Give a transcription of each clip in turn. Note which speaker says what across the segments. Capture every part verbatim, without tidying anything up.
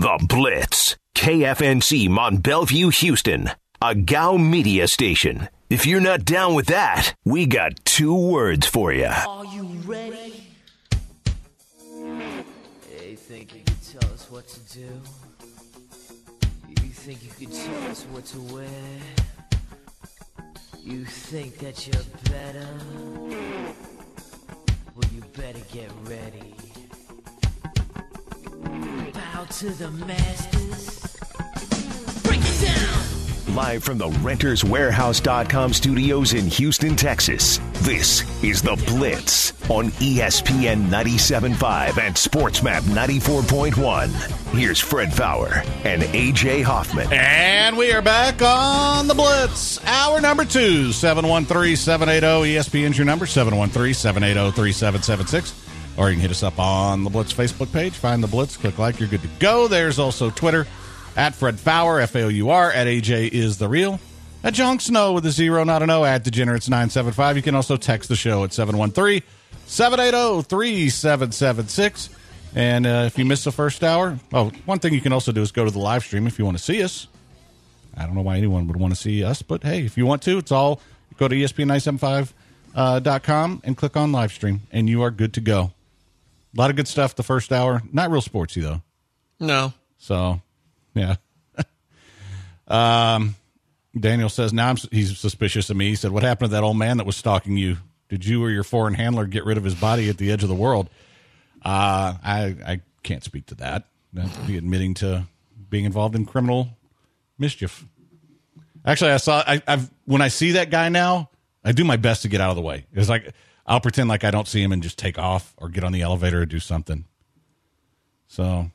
Speaker 1: The Blitz. K F N C Mont Bellevue, Houston. A G A U media station. If you're not down with that, we got two words for you.
Speaker 2: Are you ready? You think you could tell us what to do? You think you could tell us what to wear? You think that you're better? Well, you better get ready. Bow to the masters. Break it down!
Speaker 1: Live from the Renters Warehouse dot com studios in Houston, Texas, this is The Blitz on E S P N ninety-seven point five and SportsMap ninety-four point one. Here's Fred Faour and A J Hoffman.
Speaker 3: And we are back on The Blitz. Hour number two, seven one three, seven eight zero, E S P N's your number, seven one three, seven eight zero, three seven seven six. Or you can hit us up on the Blitz Facebook page. Find The Blitz, click like, you're good to go. There's also Twitter. At Fred Faour, F A O U R, at A J is the real. At Jon Snow with a zero, not an O, at Degenerates nine seven five. You can also text the show at seven one three, seven eight zero, three seven seven six. And uh, if you miss the first hour, oh, one thing you can also do is go to the live stream if you want to see us. I don't know why anyone would want to see us, but hey, if you want to, it's all, go to E S P N nine seven five dot com and click on live stream, and you are good to go. A lot of good stuff the first hour. Not real sportsy, though.
Speaker 4: No.
Speaker 3: So... Yeah. um, Daniel says, now I'm, he's suspicious of me. He said, what happened to that old man that was stalking you? Did you or your foreign handler get rid of his body at the edge of the world? Uh, I, I can't speak to that. That would be admitting to being involved in criminal mischief. Actually, I saw, I, I've, when I see that guy now, I do my best to get out of the way. It's like, I'll pretend like I don't see him and just take off or get on the elevator or do something. So...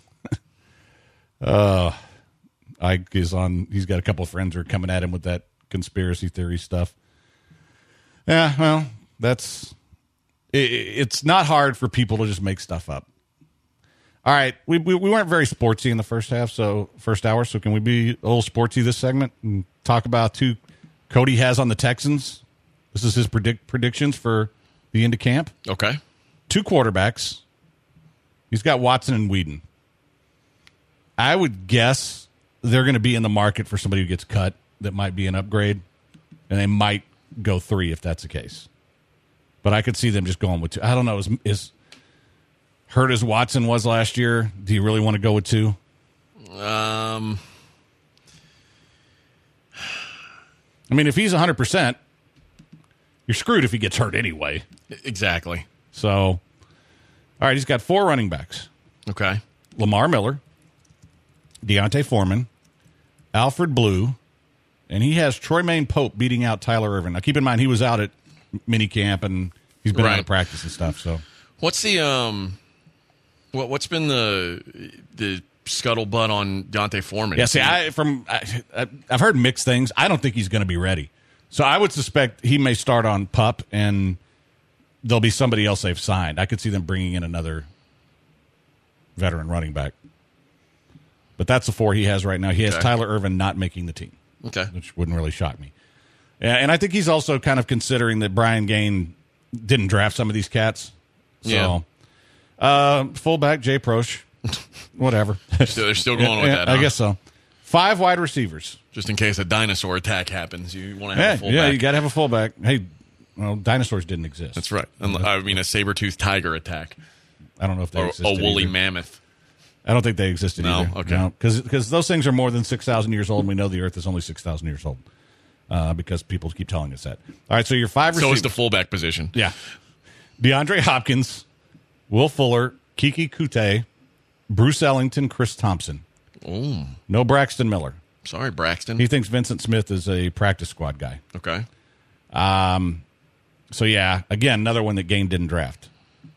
Speaker 3: Uh, Ike is on. He's got a couple of friends who are coming at him with that conspiracy theory stuff. Yeah, well, that's it, it's not hard for people to just make stuff up. All right, we, we we weren't very sportsy in the first half, so first hour. So can we be a little sportsy this segment and talk about who Cody has on the Texans? This is his predict predictions for the end of camp.
Speaker 4: Okay,
Speaker 3: two quarterbacks. He's got Watson and Whedon. I would guess they're going to be in the market for somebody who gets cut that might be an upgrade, and they might go three if that's the case. But I could see them just going with two. I don't know. Is, is hurt as Watson was last year, do you really want to go with two?
Speaker 4: Um,
Speaker 3: I mean, if he's one hundred percent, you're screwed if he gets hurt anyway.
Speaker 4: Exactly.
Speaker 3: So, all right, he's got four running backs.
Speaker 4: Okay.
Speaker 3: Lamar Miller, Deontay Foreman, Alfred Blue, and he has Troymaine Pope beating out Tyler Ervin. Now, keep in mind, he was out at minicamp, and he's been
Speaker 4: right.
Speaker 3: out of practice and stuff. So,
Speaker 4: what's the um, what what's been the the scuttlebutt on Deontay Foreman?
Speaker 3: Yeah, see, I from I, I've heard mixed things. I don't think he's going to be ready. So, I would suspect he may start on PUP, and there'll be somebody else they've signed. I could see them bringing in another veteran running back. But that's the four he has right now. He has
Speaker 4: okay.
Speaker 3: Tyler Ervin not making the team.
Speaker 4: Okay.
Speaker 3: Which wouldn't really shock me. And I think he's also kind of considering that Brian Gaine didn't draft some of these cats. So,
Speaker 4: yeah.
Speaker 3: uh, fullback, Jay Prosch, whatever.
Speaker 4: So they're still going with
Speaker 3: yeah,
Speaker 4: that,
Speaker 3: I
Speaker 4: huh?
Speaker 3: guess so. Five wide receivers.
Speaker 4: Just in case a dinosaur attack happens, you want to have
Speaker 3: Yeah,
Speaker 4: a fullback.
Speaker 3: yeah, you got to have a fullback. Hey, well, dinosaurs didn't exist.
Speaker 4: That's right. I mean, a saber-toothed tiger attack.
Speaker 3: I don't know if they
Speaker 4: or
Speaker 3: existed
Speaker 4: a woolly
Speaker 3: either.
Speaker 4: mammoth.
Speaker 3: I don't think they existed
Speaker 4: no?
Speaker 3: either.
Speaker 4: Okay.
Speaker 3: No, because those things are more than six thousand years old, and we know the Earth is only six thousand years old uh, because people keep telling us that. All right, so your five receivers.
Speaker 4: So is the fullback position.
Speaker 3: Yeah. DeAndre Hopkins, Will Fuller, Kiki Kute, Bruce Ellington, Chris Thompson.
Speaker 4: Ooh.
Speaker 3: No Braxton Miller.
Speaker 4: Sorry, Braxton.
Speaker 3: He thinks Vincent Smith is a practice squad guy.
Speaker 4: Okay.
Speaker 3: Um. So, yeah, again, another one that Gaine didn't draft.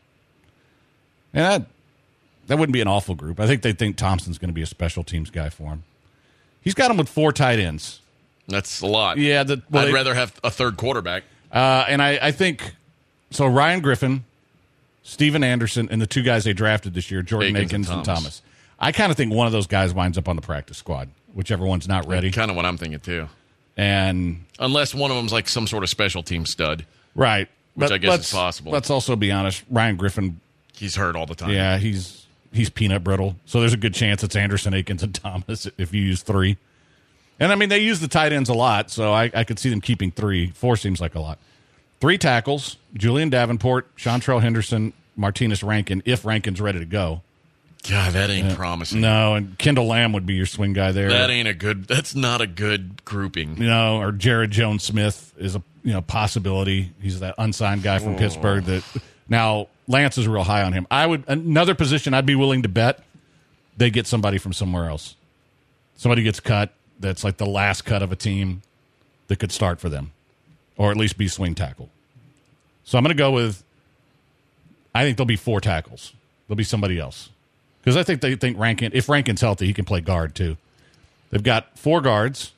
Speaker 3: And that, that wouldn't be an awful group. I think they think Thompson's going to be a special teams guy for him. He's got him with four tight ends.
Speaker 4: That's a lot.
Speaker 3: Yeah. The, well,
Speaker 4: I'd
Speaker 3: they,
Speaker 4: rather have a third quarterback.
Speaker 3: Uh, and I, I think, so Ryan Griffin, Steven Anderson, and the two guys they drafted this year, Jordan Akins, Akins and, and Thomas. Thomas. I kind of think one of those guys winds up on the practice squad, whichever one's not ready.
Speaker 4: Kind of what I'm thinking, too.
Speaker 3: And
Speaker 4: unless one of them's like some sort of special team stud.
Speaker 3: Right.
Speaker 4: Which
Speaker 3: but
Speaker 4: I guess is possible.
Speaker 3: Let's also be honest. Ryan Griffin.
Speaker 4: He's hurt all the time.
Speaker 3: Yeah, he's he's peanut brittle. So there's a good chance it's Anderson, Akins, and Thomas if you use three. And, I mean, they use the tight ends a lot, so I, I could see them keeping three. Four seems like a lot. Three tackles, Julian Davenport, Chantrell Henderson, Martinez Rankin, if Rankin's ready to go.
Speaker 4: God, that ain't
Speaker 3: Yeah.
Speaker 4: promising.
Speaker 3: No, and Kendall Lamb would be your swing guy there.
Speaker 4: That ain't a good, that's not a good grouping.
Speaker 3: You know, or Jared Jones-Smith is a you know possibility. He's that unsigned guy from
Speaker 4: Oh.
Speaker 3: Pittsburgh. That now Lance is real high on him. I would another position I'd be willing to bet they get somebody from somewhere else. Somebody gets cut that's like the last cut of a team that could start for them, or at least be swing tackle. So I'm going to go with. I think there'll be four tackles. There'll be somebody else because I think they think Rankin. If Rankin's healthy, he can play guard too. They've got four guards: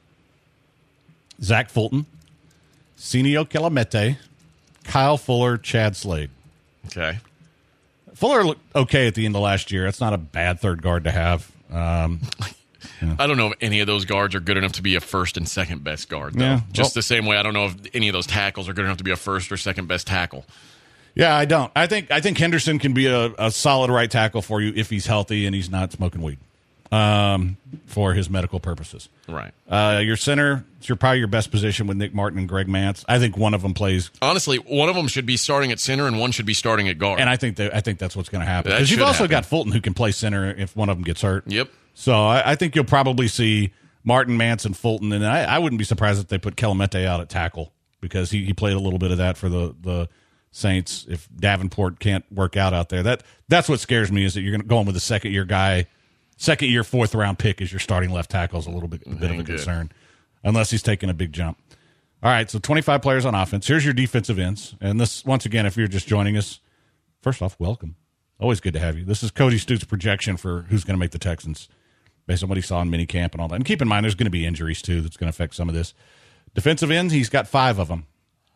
Speaker 3: Zach Fulton, Senio Kelamete, Kyle Fuller, Chad Slade.
Speaker 4: Okay.
Speaker 3: Fuller looked okay at the end of last year. That's not a bad third guard to have. Um,
Speaker 4: I don't know if any of those guards are good enough to be a first and second best guard, though.
Speaker 3: Yeah,
Speaker 4: Just
Speaker 3: well-
Speaker 4: the same way I don't know if any of those tackles are good enough to be a first or second best tackle.
Speaker 3: yeah, I don't. I think I think Henderson can be a, a solid right tackle for you if he's healthy and he's not smoking weed um, for his medical purposes.
Speaker 4: Right.
Speaker 3: Uh, your center, it's your probably your best position with Nick Martin and Greg Mance. I think one of them plays,
Speaker 4: Honestly, one of them should be starting at center and one should be starting at guard.
Speaker 3: and I think that I think that's what's going to happen.
Speaker 4: That
Speaker 3: Because you've
Speaker 4: should
Speaker 3: also
Speaker 4: happen.
Speaker 3: got Fulton who can play center if one of them gets hurt.
Speaker 4: Yep.
Speaker 3: So I, I think you'll probably see Martin, Mance, and Fulton, and I, I wouldn't be surprised if they put Kelamete out at tackle because he, he played a little bit of that for the the Saints. If Davenport can't work out out there, that that's what scares me is that you're going going with a second year guy, second year fourth round pick as your starting left tackle is a little bit a bit of a
Speaker 4: Ain't good.
Speaker 3: concern, unless he's taking a big jump. All right, so twenty-five players on offense. Here's your defensive ends, and this once again, if you're just joining us, first off, welcome. Always good to have you. This is Cody Stoots' projection for who's going to make the Texans based on what he saw in minicamp and all that. And keep in mind, there's going to be injuries, too, that's going to affect some of this. Defensive ends, he's got five of them.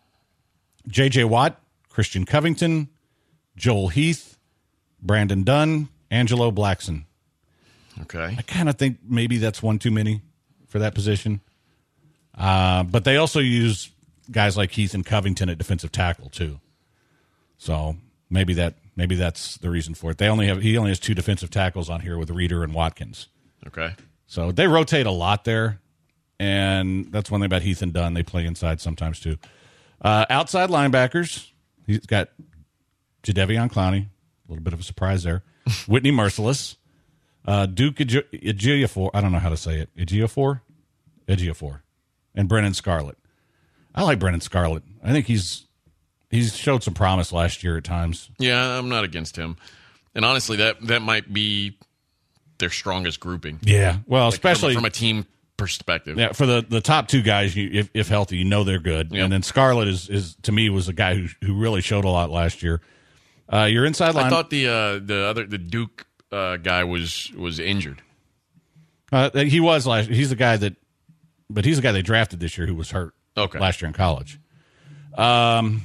Speaker 3: J J. Watt, Christian Covington, Joel Heath, Brandon Dunn, Angelo Blackson.
Speaker 4: Okay.
Speaker 3: I kind of think maybe that's one too many for that position. Uh, but they also use guys like Heath and Covington at defensive tackle, too. So maybe that maybe that's the reason for it. They only have he only has two defensive tackles on here with Reeder and Watkins.
Speaker 4: Okay.
Speaker 3: So they rotate a lot there, and that's one thing about Heath and Dunn. They play inside sometimes too. Uh, outside linebackers, he's got Jadeveon Clowney, a little bit of a surprise there. Whitney Merciless, uh, Duke Ejiofor, I don't know how to say it, Ejiofor? Ejiofor, and Brennan Scarlett. I like Brennan Scarlett. I think he's he's showed some promise last year at times.
Speaker 4: Yeah, I'm not against him. And honestly, that, that might be their strongest grouping.
Speaker 3: Yeah, well,
Speaker 4: Like,
Speaker 3: especially
Speaker 4: from, from a team perspective.
Speaker 3: Yeah, for the, the top two guys, you, if, if healthy, you know they're good.
Speaker 4: Yep.
Speaker 3: And then Scarlett is, is to me was a guy who who really showed a lot last year. Uh, your inside line,
Speaker 4: I thought the uh, the other the Duke uh, guy was was injured.
Speaker 3: uh, he was last. He's the guy that, but he's the guy they drafted this year who was hurt
Speaker 4: Okay.
Speaker 3: last year in college. Um,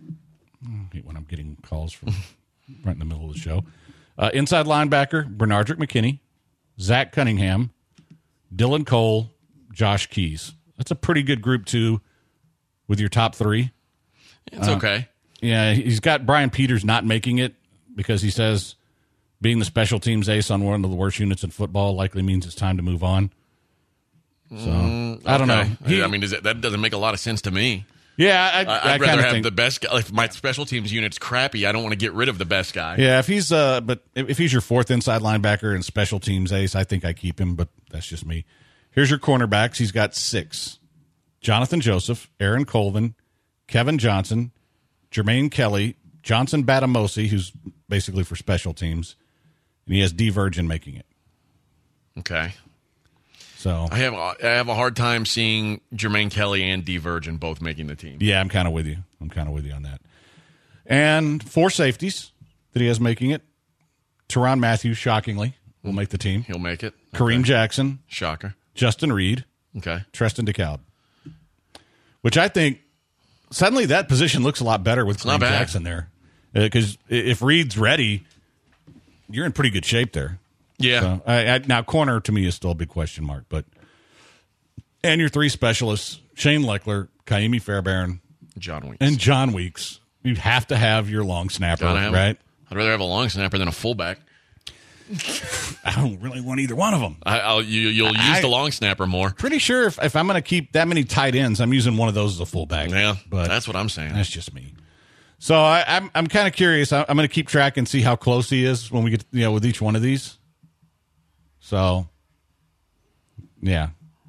Speaker 3: I hate when I'm getting calls from right in the middle of the show. Uh, inside linebacker Bernardrick McKinney, Zach Cunningham, Dylan Cole, Josh Keys. That's a pretty good group too, with your top three.
Speaker 4: It's
Speaker 3: Uh,
Speaker 4: okay.
Speaker 3: Yeah, he's got Brian Peters not making it because he says being the special teams ace on one of the worst units in football likely means it's time to move on. So I don't know.
Speaker 4: Okay.
Speaker 3: He-
Speaker 4: I mean, is it, that doesn't make a lot of sense to me.
Speaker 3: yeah, I,
Speaker 4: I,
Speaker 3: I,
Speaker 4: I'd
Speaker 3: kind
Speaker 4: rather
Speaker 3: of
Speaker 4: have
Speaker 3: think.
Speaker 4: the best guy. If my special teams unit's crappy, I don't want to get rid of the best guy.
Speaker 3: Yeah, if he's uh, but if if he's your fourth inside linebacker and special teams ace, I think I keep him. But that's just me. Here's your cornerbacks. He's got six: Jonathan Joseph, Aaron Colvin, Kevin Johnson, Jermaine Kelly, Johnson Batamosi, who's basically for special teams, and he has D Virgin making it.
Speaker 4: Okay.
Speaker 3: So
Speaker 4: I have I have a hard time seeing Jermaine Kelly and D Virgin both making the team.
Speaker 3: yeah, I'm kind of with you. I'm kind of with you on that. And four safeties that he has making it: Teron Matthews, shockingly, will make the team.
Speaker 4: He'll make it.
Speaker 3: Kareem
Speaker 4: Okay.
Speaker 3: Jackson,
Speaker 4: Shocker.
Speaker 3: Justin Reed,
Speaker 4: Okay.
Speaker 3: Treston DeKalb, which I think suddenly that position looks a lot better with
Speaker 4: not
Speaker 3: Kareem
Speaker 4: bad.
Speaker 3: Jackson there. Because if Reed's ready, you're in pretty good shape there.
Speaker 4: Yeah.
Speaker 3: So, I, I, now, corner to me is still a big question mark. But and your three specialists, Shane Leckler, Kaimi Fairbairn,
Speaker 4: John Weeks.
Speaker 3: and John Weeks. You have to have your long snapper,
Speaker 4: Gotta have-
Speaker 3: right?
Speaker 4: I'd rather have a long snapper than a fullback.
Speaker 3: I don't really want either one of them.
Speaker 4: I, I'll, you, you'll use
Speaker 3: I,
Speaker 4: the long snapper more.
Speaker 3: Pretty sure if, if I'm going to keep that many tight ends, I'm using one of those as a fullback.
Speaker 4: Yeah,
Speaker 3: but
Speaker 4: that's what I'm saying.
Speaker 3: That's just me. So I, I'm I'm kind of curious. I, I'm going to keep track and see how close he is when we get you know with each one of these. So, yeah.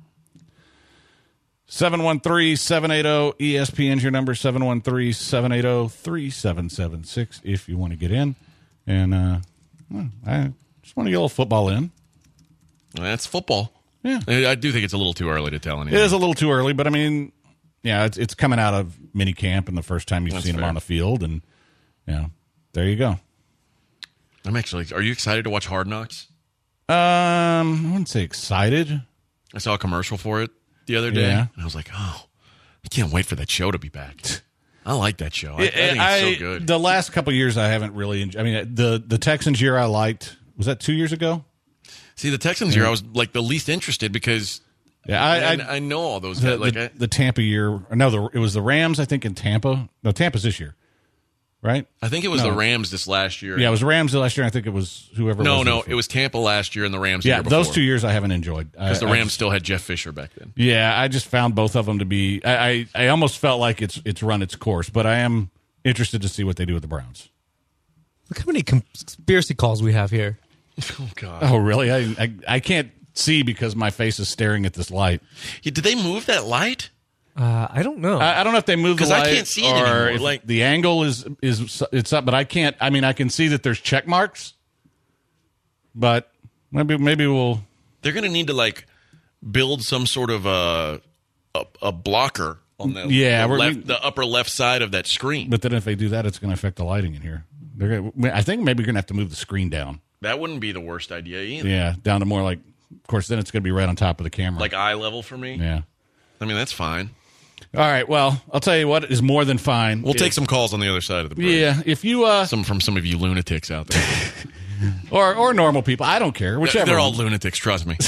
Speaker 3: seven one three, seven eight zero, E S P N is your number, seven one three, seven eight zero, three seven seven six if you want to get in. And uh, well, I just want to get a little football in.
Speaker 4: That's football.
Speaker 3: Yeah.
Speaker 4: I do think it's a little too early to tell anything.
Speaker 3: It is a little too early, but I mean, yeah, it's it's coming out of mini camp and the first time you've
Speaker 4: That's
Speaker 3: seen
Speaker 4: fair.
Speaker 3: him on the field. And, yeah, there you go.
Speaker 4: I'm actually, are you excited to watch Hard Knocks?
Speaker 3: Um, I wouldn't say excited.
Speaker 4: I saw a commercial for it the other day,
Speaker 3: Yeah.
Speaker 4: and I was like, oh, I can't wait for that show to be back. I like that show. I, I think it's
Speaker 3: I-
Speaker 4: so good.
Speaker 3: The last couple of years, I haven't really enjoyed. I mean, the the Texans year I liked. Was that two years ago?
Speaker 4: See, the Texans year, I was like the least interested because
Speaker 3: Yeah, I,
Speaker 4: I,
Speaker 3: I,
Speaker 4: I know all those
Speaker 3: the,
Speaker 4: guys. Like,
Speaker 3: the,
Speaker 4: I,
Speaker 3: the Tampa year. No, the, it was the Rams. I think in Tampa. No, Tampa's this year, right?
Speaker 4: I think it was
Speaker 3: No.
Speaker 4: the Rams this last year.
Speaker 3: Yeah, it was Rams last year. I think it was whoever.
Speaker 4: No,
Speaker 3: was
Speaker 4: no,
Speaker 3: this
Speaker 4: it was Tampa last year and the Rams the
Speaker 3: Yeah,
Speaker 4: year before.
Speaker 3: those two years I haven't enjoyed
Speaker 4: Because the
Speaker 3: I- I
Speaker 4: Rams
Speaker 3: just-
Speaker 4: still had Jeff Fisher back then.
Speaker 3: Yeah, I just found both of them to be. I, I, I almost felt like it's it's run its course, but I am interested to see what they do with the Browns.
Speaker 5: Look how many conspiracy calls we have here.
Speaker 4: Oh, God.
Speaker 3: Oh, really? I I, I can't see because my face is staring at this light.
Speaker 4: Yeah, did they move that light?
Speaker 5: Uh, I don't know.
Speaker 3: I, I don't know if they moved the
Speaker 4: 'Cause I
Speaker 3: light
Speaker 4: can't see it
Speaker 3: or
Speaker 4: anymore,
Speaker 3: if
Speaker 4: like-
Speaker 3: the angle is is it's up, but I can't. I mean, I can see that there's check marks, but maybe maybe we'll.
Speaker 4: They're going to need to, like, build some sort of a, a, a blocker on the,
Speaker 3: Yeah,
Speaker 4: the,
Speaker 3: we're-
Speaker 4: left,
Speaker 3: we-
Speaker 4: the upper left side of that screen.
Speaker 3: But then if they do that, it's going to affect the lighting in here. They're gonna, I think maybe you're going to have to move the screen down.
Speaker 4: That wouldn't be the worst idea either.
Speaker 3: Yeah, down to more like. Of course, then it's going to be right on top of the camera.
Speaker 4: Like eye level for me.
Speaker 3: yeah.
Speaker 4: I mean, that's fine.
Speaker 3: All right. Well, I'll tell you what is more than fine.
Speaker 4: We'll take
Speaker 3: If-
Speaker 4: some calls on the other side of the bridge.
Speaker 3: Yeah, if you uh,
Speaker 4: Some from some of you lunatics out there.
Speaker 3: or or normal people, I don't care. Whichever.
Speaker 4: They're all
Speaker 3: one.
Speaker 4: lunatics, trust me.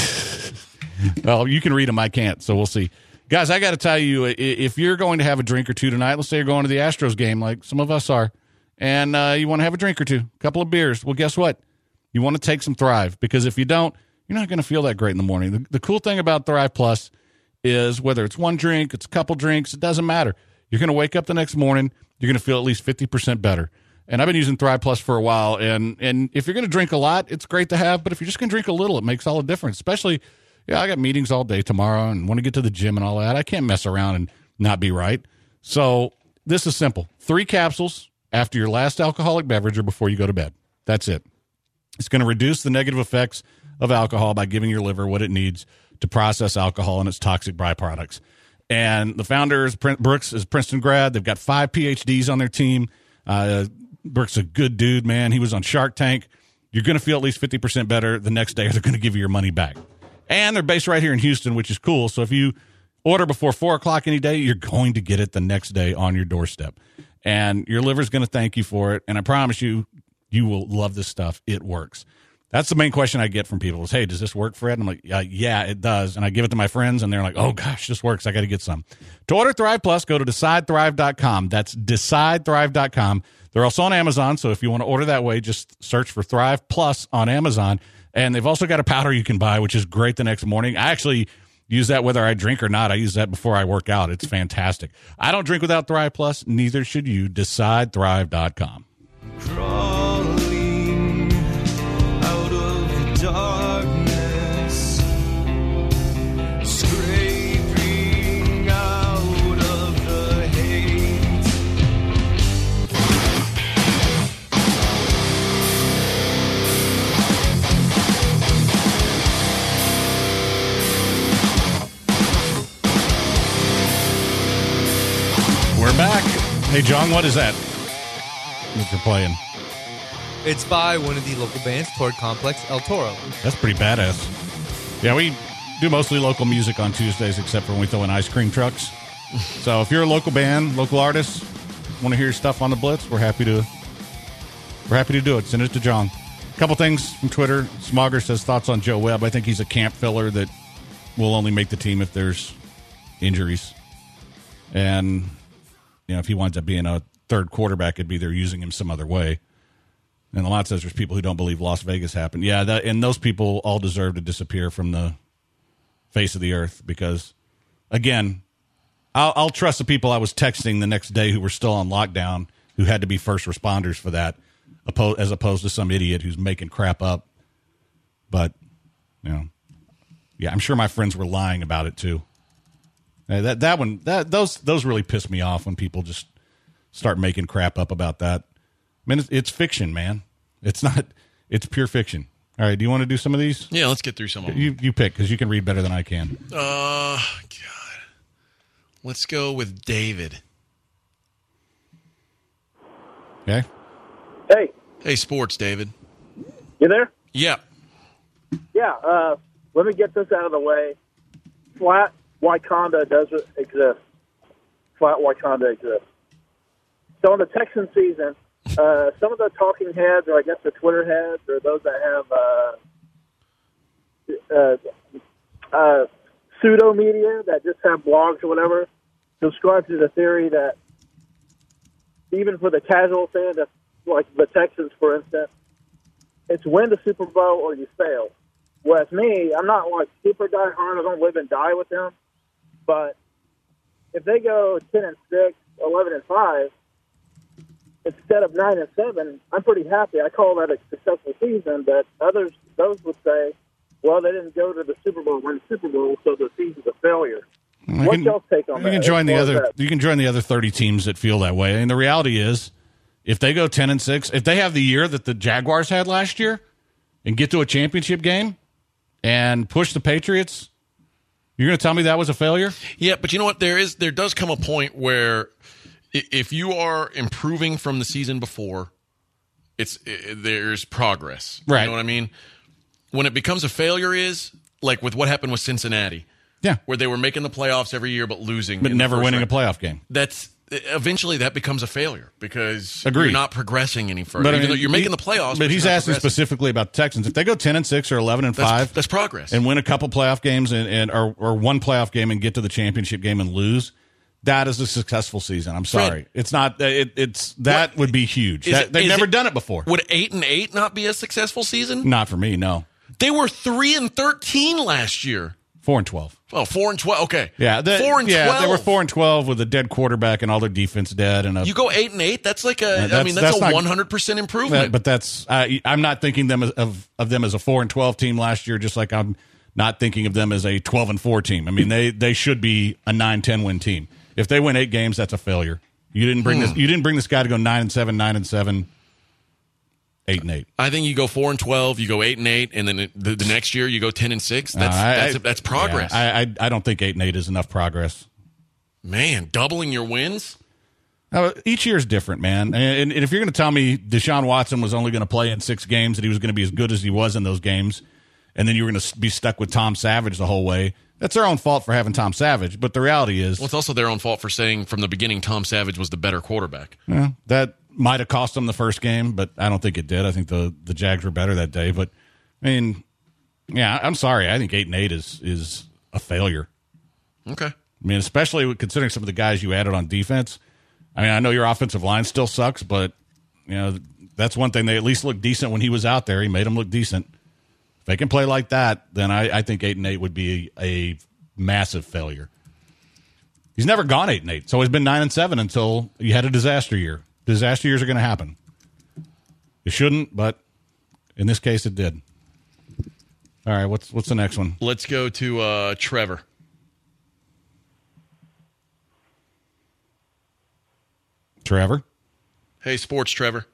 Speaker 3: Well, you can read them. I can't. So we'll see. Guys, I got to tell you, i- if you're going to have a drink or two tonight, let's say you're going to the Astros game, like some of us are, and uh, you want to have a drink or two, a couple of beers. Well, guess what? You want to take some Thrive, because if you don't, you're not going to feel that great in the morning. The, the cool thing about Thrive Plus is whether it's one drink, it's a couple drinks, it doesn't matter. You're going to wake up the next morning, you're going to feel at least fifty percent better. And I've been using Thrive Plus for a while, and and if you're going to drink a lot, it's great to have, but if you're just going to drink a little, it makes all the difference, especially, yeah, I got meetings all day tomorrow and want to get to the gym and all that. I can't mess around and not be right. So this is simple. Three capsules after your last alcoholic beverage or before you go to bed. That's it. It's going to reduce the negative effects of alcohol by giving your liver what it needs to process alcohol and its toxic byproducts. And the founder is Brooks, is Princeton grad. They've got five P H Ds on their team. Uh, Brooks is a good dude, man. He was on Shark Tank. You're going to feel at least fifty percent better the next day, or they're going to give you your money back. And they're based right here in Houston, which is cool. So if you order before four o'clock any day, you're going to get it the next day on your doorstep. And your liver's going to thank you for it. And I promise you, you will love this stuff. It works. That's the main question I get from people is, hey, does this work, Fred? And I'm like, uh, yeah, it does. And I give it to my friends, and they're like, oh, gosh, this works. I got to get some. To order Thrive Plus, go to decide thrive dot com. That's decide thrive dot com. They're also on Amazon, so if you want to order that way, just search for Thrive Plus on Amazon. And they've also got a powder you can buy, which is great the next morning. I actually use that whether I drink or not. I use that before I work out. It's fantastic. I don't drink without Thrive Plus. Neither should you. decide thrive dot com.
Speaker 6: Crawling out of the darkness, scraping out of the hate.
Speaker 3: We're back. Hey, John, what is that that you're playing?
Speaker 5: It's by one of the local bands, Tord Complex, El Toro.
Speaker 3: That's pretty badass. Yeah, we do mostly local music on Tuesdays, except for when we throw in ice cream trucks. So if you're a local band, local artist, want to hear your stuff on the Blitz, we're happy to we're happy to do it. Send it to John. A couple things from Twitter. Smogger says thoughts on Joe Webb. I think he's a camp filler that will only make the team if there's injuries. And you know, if he winds up being a third quarterback, it'd be they're using him some other way. And the lot says there's people who don't believe Las Vegas happened. Yeah, that, and those people all deserve to disappear from the face of the earth because, again, I'll, I'll trust the people I was texting the next day who were still on lockdown, who had to be first responders for that, as opposed to some idiot who's making crap up. But, you know, yeah, I'm sure my friends were lying about it too. Uh, that that one, that those those really piss me off when people just start making crap up about that. I mean, it's, it's fiction, man. It's not. It's pure fiction. All right, do you want to do some of these?
Speaker 4: Yeah, let's get through some of them.
Speaker 3: You you pick because you can read better than I can.
Speaker 4: Uh, God. Let's go with David.
Speaker 3: Okay.
Speaker 7: Hey,
Speaker 4: Hey, sports, David.
Speaker 7: you there?
Speaker 4: Yeah.
Speaker 7: Yeah, uh, let me get this out of the way. Flat Wakanda does exist. Flat Wakanda exists. So in the Texan season, uh, some of the talking heads, or I guess the Twitter heads, or those that have uh, uh, uh, pseudo media that just have blogs or whatever, subscribe to the theory that even for the casual fan, that's like the Texans, for instance, it's win the Super Bowl or you fail. Whereas me, I'm not like super die hard. I don't live and die with them. But if they go ten and six, eleven and five, instead of nine and seven, I'm pretty happy. I call that a successful season. But others, those would say, well, they didn't go to the Super Bowl, win the Super Bowl, so the season's a failure.
Speaker 3: You
Speaker 7: What's
Speaker 3: can,
Speaker 7: y'all's take on
Speaker 3: you
Speaker 7: that?
Speaker 3: can join the
Speaker 7: As far
Speaker 3: other.
Speaker 7: as that?
Speaker 3: You can join the other thirty teams that feel that way. And the reality is, if they go ten and six, if they have the year that the Jaguars had last year, and get to a championship game, and push the Patriots, you're going to tell me that was a failure?
Speaker 4: Yeah, but you know what? There is there does come a point where i- if you are improving from the season before, it's i there's progress.
Speaker 3: Right.
Speaker 4: You know what I mean? When it becomes a failure is like with what happened with Cincinnati,
Speaker 3: Yeah.
Speaker 4: where they were making the playoffs every year but losing,
Speaker 3: But
Speaker 4: in the
Speaker 3: never
Speaker 4: first
Speaker 3: winning
Speaker 4: round.
Speaker 3: a playoff game.
Speaker 4: That's eventually that becomes a failure because
Speaker 3: Agreed.
Speaker 4: you're not progressing any further.
Speaker 3: But I
Speaker 4: Even
Speaker 3: mean,
Speaker 4: though you're making
Speaker 3: he-
Speaker 4: the playoffs,
Speaker 3: But he's
Speaker 4: you're not
Speaker 3: asking
Speaker 4: progressing.
Speaker 3: specifically about the Texans. If they go ten and six or eleven and
Speaker 4: That's,
Speaker 3: five,
Speaker 4: that's progress.
Speaker 3: and win a couple playoff games and, and or, or one playoff game and get to the championship game and lose, that is a successful season. I'm sorry,
Speaker 4: Fred,
Speaker 3: it's not. It, it's that
Speaker 4: what-
Speaker 3: would be huge.
Speaker 4: is
Speaker 3: That-
Speaker 4: it-
Speaker 3: they've
Speaker 4: is
Speaker 3: never
Speaker 4: it-
Speaker 3: done it before.
Speaker 4: Would eight and eight not be a successful season?
Speaker 3: Not for me. No,
Speaker 4: They were three and thirteen last year.
Speaker 3: four and twelve.
Speaker 4: Oh, four and twelve. Okay,
Speaker 3: Yeah, the-
Speaker 4: four and
Speaker 3: yeah,
Speaker 4: twelve.
Speaker 3: they were four and twelve with a dead quarterback and all their defense dead. And a,
Speaker 4: You go eight and eight. That's like a. I
Speaker 3: that's-
Speaker 4: mean, that's,
Speaker 3: that's
Speaker 4: a
Speaker 3: not-
Speaker 4: one hundred percent improvement.
Speaker 3: That- but that's I I'm not thinking them as, of of them as a four and twelve team last year. Just like I'm not thinking of them as a twelve and four team. I mean, they they should be a nine ten win team. If they win eight games, that's a failure. You didn't bring
Speaker 4: Hmm.
Speaker 3: this. You didn't bring this guy to go nine and seven, nine and seven, eight and eight.
Speaker 4: I think you go four and twelve. You go eight and eight, and then it, the, the next year you go ten and six. That's
Speaker 3: Uh, I-
Speaker 4: that's,
Speaker 3: I-
Speaker 4: that's progress.
Speaker 3: yeah, I, I I don't think eight and eight is enough progress.
Speaker 4: Man, doubling your wins.
Speaker 3: Uh, each year is different, man. And, and if you're going to tell me Deshaun Watson was only going to play in six games and he was going to be as good as he was in those games, and then you were going to be stuck with Tom Savage the whole way, that's their own fault for having Tom Savage. But the reality is,
Speaker 4: Well, it's also their own fault for saying from the beginning Tom Savage was the better quarterback.
Speaker 3: yeah, that might have cost them the first game, but I don't think it did. I think the, the Jags were better that day. But, I mean, yeah, I'm sorry. I think eight and eight is is a failure.
Speaker 4: Okay.
Speaker 3: I mean, especially considering some of the guys you added on defense. I mean, I know your offensive line still sucks, but you know that's one thing. They at least looked decent when he was out there. He made them look decent. If they can play like that, then I, I think eight and eight would be a massive failure. He's never gone eight and eight, so he's been nine and seven until you had a disaster year. Disaster years are going to happen. It shouldn't, but in this case, it did. All right, what's what's the next one?
Speaker 4: Let's go to uh, Trevor.
Speaker 3: Trevor.
Speaker 4: Hey, sports, Trevor.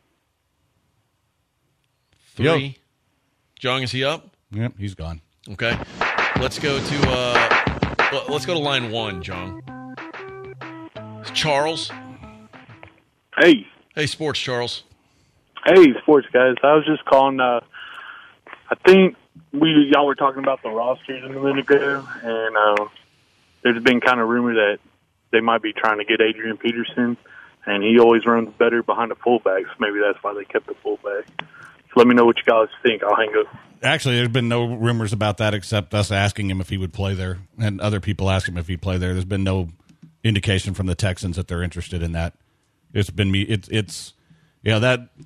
Speaker 3: Yo.
Speaker 4: Three. John, is he up?
Speaker 3: Yep, he's gone.
Speaker 4: Okay. Let's go to uh, well, let's go to line one, John. It's Charles.
Speaker 8: Hey,
Speaker 4: Hey, sports, Charles.
Speaker 8: hey, sports guys. I was just calling. Uh, I think we y'all were talking about the rosters a minute ago, and uh, there's been kind of rumor that they might be trying to get Adrian Peterson, and he always runs better behind the fullbacks. Maybe that's why they kept the fullback. So let me know what you guys think. I'll hang up.
Speaker 3: Actually, there's been no rumors about that except us asking him if he would play there, and other people ask him if he'd play there. There's been no indication from the Texans that they're interested in that. It's been me. It's it's yeah that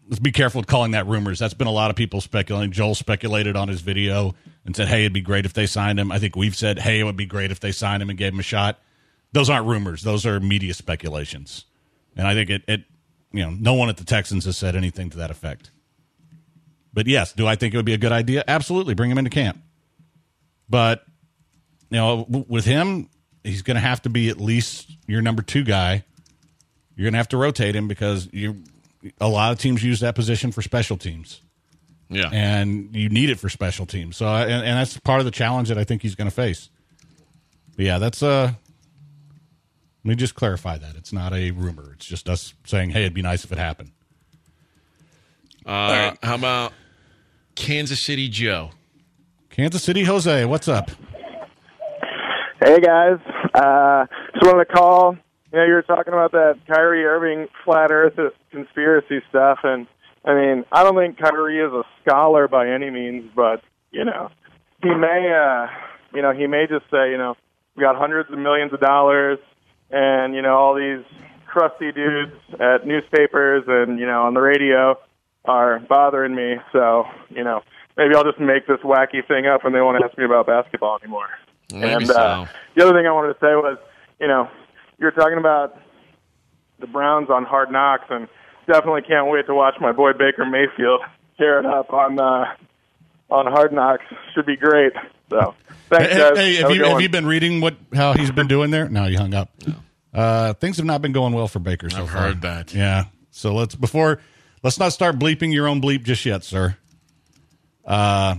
Speaker 3: let's be careful with calling that rumors. That's been a lot of people speculating. Joel speculated on his video and said, hey, it'd be great if they signed him. I think we've said, hey, it would be great if they signed him and gave him a shot. Those aren't rumors. Those are media speculations. And I think it, it you know, no one at the Texans has said anything to that effect. But yes, do I think it would be a good idea? Absolutely. Bring him into camp. But, you know, w- with him, he's going to have to be at least your number two guy. You're going to have to rotate him because you, a lot of teams use that position for special teams.
Speaker 4: Yeah.
Speaker 3: And you need it for special teams. So, and, and that's part of the challenge that I think he's going to face. But yeah, that's uh let me just clarify that. It's not a rumor. It's just us saying, hey, it'd be nice if it happened.
Speaker 4: Uh, right. How about Kansas City Joe?
Speaker 3: Kansas City Jose, what's up?
Speaker 9: Hey, guys. Uh, just wanted to call. You know, you were talking about that Kyrie Irving flat earth conspiracy stuff, and, I mean, I don't think Kyrie is a scholar by any means, but, you know, he may, uh, you know, he may just say, you know, we got hundreds of millions of dollars, and, you know, all these crusty dudes at newspapers and, you know, on the radio are bothering me. So, you know, maybe I'll just make this wacky thing up and they won't ask me about basketball anymore.
Speaker 4: Maybe
Speaker 9: and
Speaker 4: so.
Speaker 9: uh, the other thing I wanted to say was, you know, you were talking about the Browns on Hard Knocks, and definitely can't wait to watch my boy Baker Mayfield tear it up on uh, on Hard Knocks. Should be great. So, thanks,
Speaker 3: Hey,
Speaker 9: guys.
Speaker 3: hey, have,
Speaker 9: Have a
Speaker 3: you,
Speaker 9: good
Speaker 3: have
Speaker 9: one.
Speaker 3: you been reading what how he's been doing there? No, you hung up.
Speaker 4: No.
Speaker 3: Uh, things have not been going well for Baker so
Speaker 4: I've
Speaker 3: far.
Speaker 4: heard that.
Speaker 3: Yeah. So let's before let's not start bleeping your own bleep just yet, sir. Uh,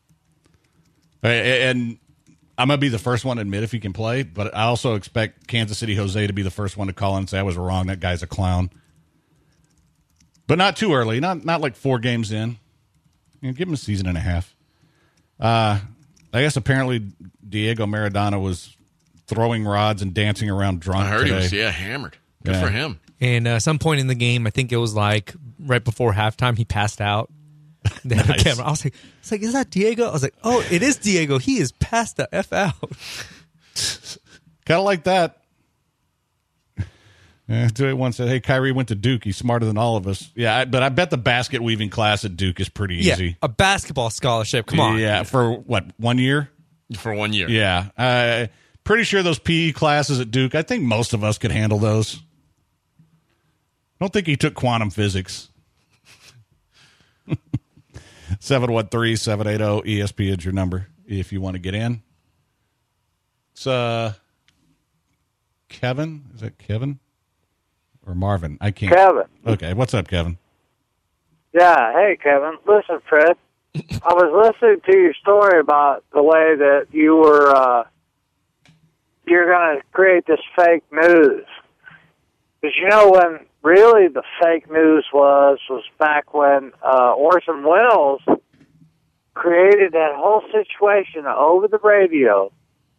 Speaker 3: and I'm gonna be the first one to admit if he can play, but I also expect Kansas City Jose to be the first one to call in and say I was wrong. That guy's a clown. But not too early. Not not like four games in. You know, give him a season and a half. Uh, I guess apparently Diego Maradona was throwing rods and dancing around drunk
Speaker 4: I heard
Speaker 3: today.
Speaker 4: he was, yeah, hammered. Good
Speaker 3: Yeah.
Speaker 4: for him.
Speaker 5: And uh, some point in the game, I think it was like right before halftime, he passed out. They had
Speaker 3: Nice.
Speaker 5: a camera. I was like, "It's like, is that Diego?" I was like, "Oh, it is Diego. He is passed the f out."
Speaker 3: Kind of like that. Yeah, Dewey once said, hey, Kyrie went to Duke. He's smarter than all of us. Yeah, I, but I bet the basket weaving class at Duke is pretty
Speaker 5: Yeah,
Speaker 3: easy.
Speaker 5: a basketball scholarship. Come on.
Speaker 3: Yeah, for what, one year?
Speaker 4: For one year.
Speaker 3: Yeah. Uh, pretty sure those P E classes at Duke, I think most of us could handle those. I don't think he took quantum physics. seven one three, seven eight zero, E S P N is your number if you want to get in. It's uh, Kevin. Is that Kevin? Or Marvin? I can't.
Speaker 10: Kevin.
Speaker 3: Okay, what's up, Kevin?
Speaker 10: Yeah, hey, Kevin. Listen, Fred, I was listening to your story about the way that you were, uh, you're going to create this fake news. Because, you know, when really the fake news was, was back when uh, Orson Welles created that whole situation over the radio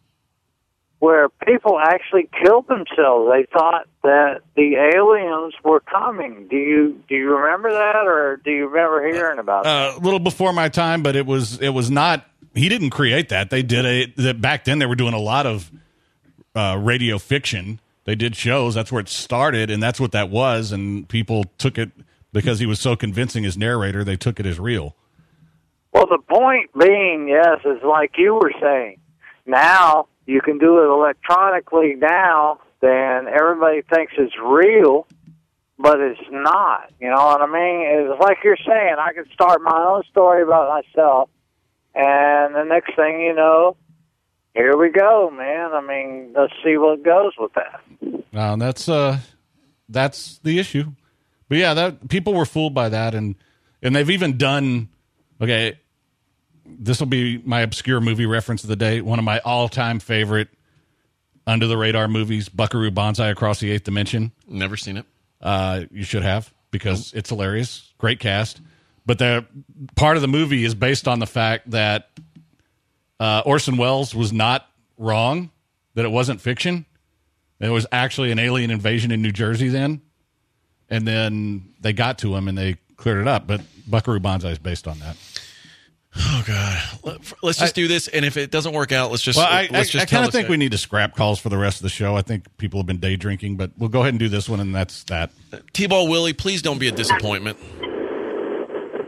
Speaker 10: where people actually killed themselves. They thought that the aliens were coming. Do you do you remember that, or do you remember hearing about it?
Speaker 3: Uh, a little before my time, but it was it was not. He didn't create that. They did a that back then. They were doing a lot of uh, radio fiction. They did shows. That's where it started, and that's what that was. And people took it because he was so convincing as narrator. They took it as real.
Speaker 10: Well, the point being, yes, is like you were saying. Now you can do it electronically now, then everybody thinks it's real, but it's not. You know what I mean? It's like you're saying, I can start my own story about myself, and the next thing you know, here we go, man. I mean, let's see what goes with that.
Speaker 3: Uh, that's uh, that's the issue. But yeah, that people were fooled by that, and and they've even done. Okay, this will be my obscure movie reference of the day. One of my all-time favorite under the radar movies, Buckaroo Banzai Across the Eighth Dimension.
Speaker 4: Never seen it.
Speaker 3: Uh, you should have, because it's hilarious. Great cast. But the part of the movie is based on the fact that uh, Orson Welles was not wrong, that it wasn't fiction. There was actually an alien invasion in New Jersey then. And then they got to him and they cleared it up. But Buckaroo Banzai is based on that.
Speaker 4: Oh God! Let's just I, do this, and if it doesn't work out, let's just.
Speaker 3: Well, I,
Speaker 4: let's
Speaker 3: I,
Speaker 4: just
Speaker 3: I kind of think
Speaker 4: guy.
Speaker 3: we need to scrap calls for the rest of the show. I think people have been day drinking, but we'll go ahead and do this one, and that's that.
Speaker 4: T-Ball Willie, please don't be a disappointment.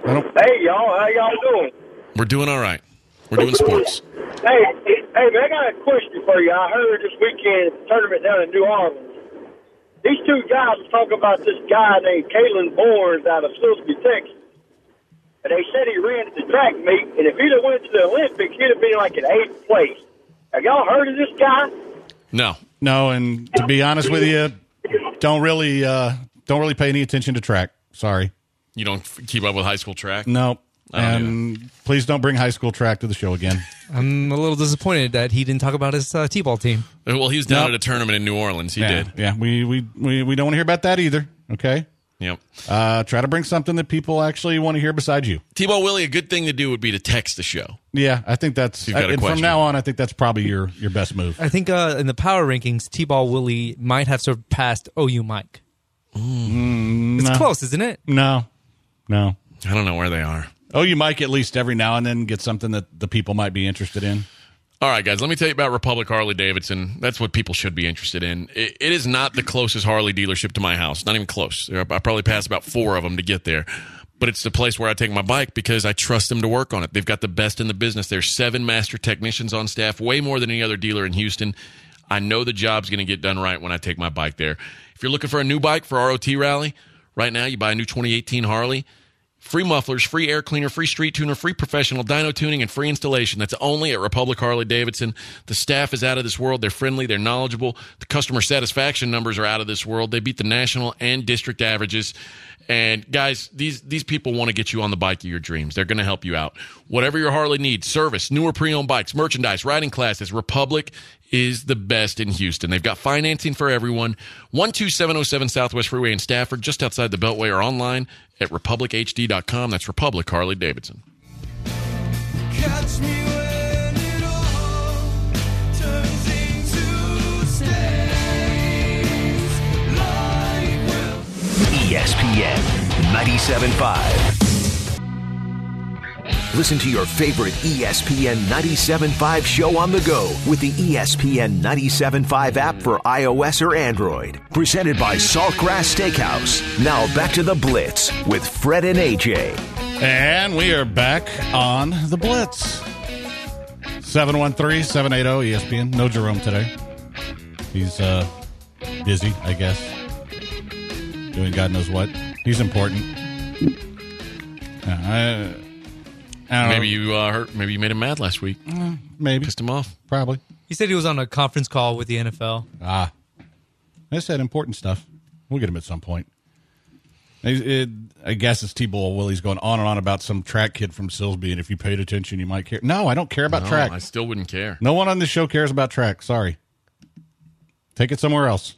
Speaker 11: Hey, y'all. How y'all doing?
Speaker 4: We're doing all right. We're doing sports.
Speaker 11: Hey, hey, man, I got a question for you. I heard this weekend tournament down in New Orleans. These two guys were talking about this guy named Kalen Bourne out of Silsbee, Texas. And they said he ran at the track meet, and if he'd have went to the Olympics, he'd have been like in eighth place. Have y'all heard of this guy?
Speaker 4: No.
Speaker 3: No, and to be honest with you, don't really uh, don't really pay any attention to track. Sorry.
Speaker 4: You don't f- keep up with high school track?
Speaker 3: No.
Speaker 4: I don't
Speaker 3: And please don't bring high school track to the show again.
Speaker 5: I'm a little disappointed that he didn't talk about his uh, T-ball team.
Speaker 4: Well, he was down
Speaker 3: Nope.
Speaker 4: at a tournament in New Orleans. He
Speaker 3: yeah,
Speaker 4: did.
Speaker 3: Yeah, we, we, we, we don't want to hear about that either, okay?
Speaker 4: Yep.
Speaker 3: Uh, try to bring something that people actually want to hear besides you.
Speaker 4: T-Ball Willie, a good thing to do would be to text the show.
Speaker 3: Yeah, I think that's,
Speaker 4: You've got a
Speaker 3: and from
Speaker 4: question.
Speaker 3: now on, I think that's probably your, your best move.
Speaker 5: I think uh, in the power rankings, T-ball Willie might have surpassed O U Mike.
Speaker 3: Mm,
Speaker 5: It's
Speaker 3: no.
Speaker 5: close, isn't it?
Speaker 3: No, no.
Speaker 4: I don't know where they are.
Speaker 3: Oh, you might at least every now and then get something that the people might be interested in.
Speaker 4: All right, guys, let me tell you about Republic Harley Davidson. That's what people should be interested in. It, it is not the closest Harley dealership to my house. Not even close. I probably passed about four of them to get there. But it's the place where I take my bike because I trust them to work on it. They've got the best in the business. There's seven master technicians on staff, way more than any other dealer in Houston. I know the job's going to get done right when I take my bike there. If you're looking for a new bike for R O T Rally, right now you buy a new twenty eighteen Harley. Free mufflers, free air cleaner, free street tuner, free professional dyno tuning, and free installation. That's only at Republic Harley Davidson. The staff is out of this world. They're friendly. They're knowledgeable. The customer satisfaction numbers are out of this world. They beat the national and district averages. And, guys, these these people want to get you on the bike of your dreams. They're going to help you out. Whatever your Harley needs, service, newer pre-owned bikes, merchandise, riding classes, Republic is the best in Houston. They've got financing for everyone. one two seven oh seven Southwest Freeway in Stafford, just outside the Beltway, or online at republic h d dot com. That's Republic Harley Davidson.
Speaker 6: Catch me when it all turns into stains. Light will
Speaker 1: E S P N ninety-seven point five. Listen to your favorite E S P N ninety-seven point five show on the go with the E S P N ninety-seven point five app for iOS or Android. Presented by Saltgrass Steakhouse. Now back to the Blitz with Fred and A J.
Speaker 3: And we are back on the Blitz. seven one three, seven eight zero, E S P N. No Jerome today. He's uh, busy, I guess. Doing God knows what. He's important. Uh, I, I don't
Speaker 4: Maybe
Speaker 3: know.
Speaker 4: you uh, hurt. Maybe you made him mad last week.
Speaker 3: Uh, maybe.
Speaker 4: Pissed him off.
Speaker 3: Probably.
Speaker 5: He said he was on a conference call with the N F L.
Speaker 3: Ah. I said important stuff. We'll get him at some point. It, it, I guess it's T-Ball Willie's going on and on about some track kid from Silsbee, and if you paid attention, you might care. No, I don't care about
Speaker 4: No,
Speaker 3: track.
Speaker 4: I still wouldn't care.
Speaker 3: No one on this show cares about track. Sorry. Take it somewhere else.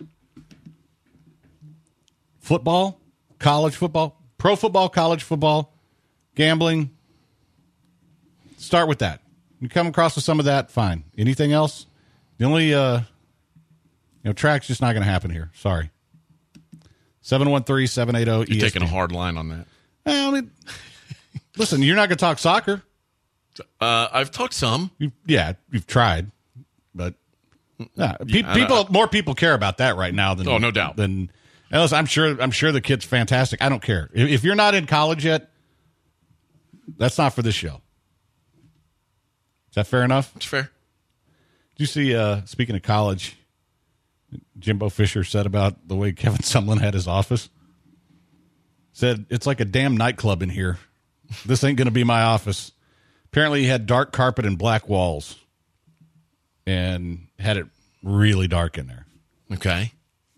Speaker 3: Football, college football, pro football, college football, gambling. Start with that. You come across with some of that, fine. Anything else? The only, uh, you know, track's just not going to happen here. Sorry. seven one three, seven eight zero, E S P N.
Speaker 4: You're taking a hard line on that.
Speaker 3: Well, I mean, listen, you're not going to talk soccer.
Speaker 4: Uh, I've talked some.
Speaker 3: You, yeah, you've tried, but nah, pe-
Speaker 4: Yeah, I
Speaker 3: people,
Speaker 4: know.
Speaker 3: more people care about that right now than
Speaker 4: Oh, no doubt.
Speaker 3: Than and listen, I'm sure, I'm sure the kid's fantastic. I don't care if, if you're not in college yet. That's not for this show. Is that fair enough?
Speaker 4: It's fair.
Speaker 3: Did you see? Uh, speaking of college, Jimbo Fisher said about the way Kevin Sumlin had his office. Said it's like a damn nightclub in here. This ain't going to be my office. Apparently, he had dark carpet and black walls, and had it really dark in there.
Speaker 4: Okay.